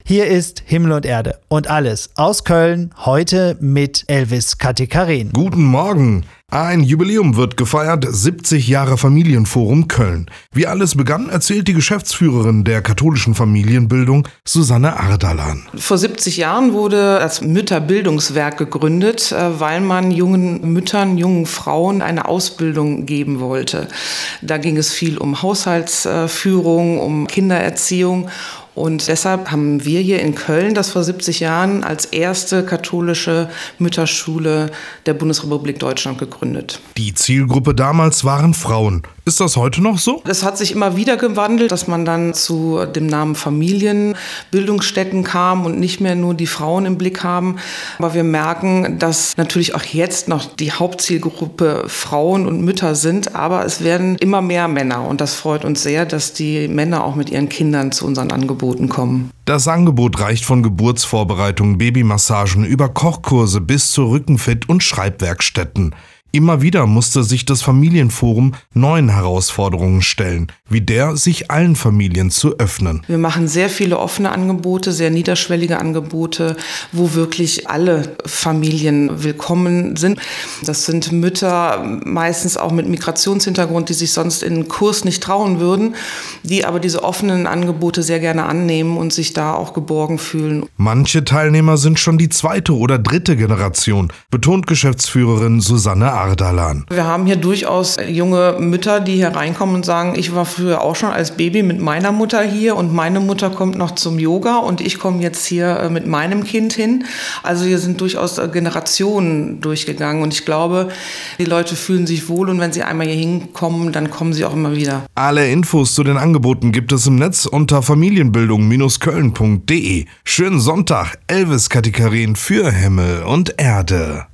Hier ist Himmel und Erde und alles aus Köln, heute mit Elvis Katikarin. Guten Morgen. Ein Jubiläum wird gefeiert, 70 Jahre Familienforum Köln. Wie alles begann, erzählt die Geschäftsführerin der katholischen Familienbildung, Susanne Ardalan. Vor 70 Jahren wurde das Mütterbildungswerk gegründet, weil man jungen Müttern, jungen Frauen eine Ausbildung geben wollte. Da ging es viel um Haushaltsführung, um Kindererziehung. Und deshalb haben wir hier in Köln das vor 70 Jahren als erste katholische Mütterschule der Bundesrepublik Deutschland gegründet. Die Zielgruppe damals waren Frauen. Ist das heute noch so? Es hat sich immer wieder gewandelt, dass man dann zu dem Namen Familienbildungsstätten kam und nicht mehr nur die Frauen im Blick haben. Aber wir merken, dass natürlich auch jetzt noch die Hauptzielgruppe Frauen und Mütter sind, aber es werden immer mehr Männer. Und das freut uns sehr, dass die Männer auch mit ihren Kindern zu unseren Angeboten kommen. Das Angebot reicht von Geburtsvorbereitungen, Babymassagen über Kochkurse bis zu Rückenfit- und Schreibwerkstätten. Immer wieder musste sich das Familienforum neuen Herausforderungen stellen, wie der, sich allen Familien zu öffnen. Wir machen sehr viele offene Angebote, sehr niederschwellige Angebote, wo wirklich alle Familien willkommen sind. Das sind Mütter, meistens auch mit Migrationshintergrund, die sich sonst in einen Kurs nicht trauen würden, die aber diese offenen Angebote sehr gerne annehmen und sich da auch geborgen fühlen. Manche Teilnehmer sind schon die zweite oder dritte Generation, betont Geschäftsführerin Susanne Ardalan. Wir haben hier durchaus junge Mütter, die hier reinkommen und sagen, ich war früher auch schon als Baby mit meiner Mutter hier und meine Mutter kommt noch zum Yoga und ich komme jetzt hier mit meinem Kind hin. Also hier sind durchaus Generationen durchgegangen und ich glaube, die Leute fühlen sich wohl und wenn sie einmal hier hinkommen, dann kommen sie auch immer wieder. Alle Infos zu den Angeboten gibt es im Netz unter familienbildung-köln.de. Schönen Sonntag, Elvis Katikarin für Himmel und Erde.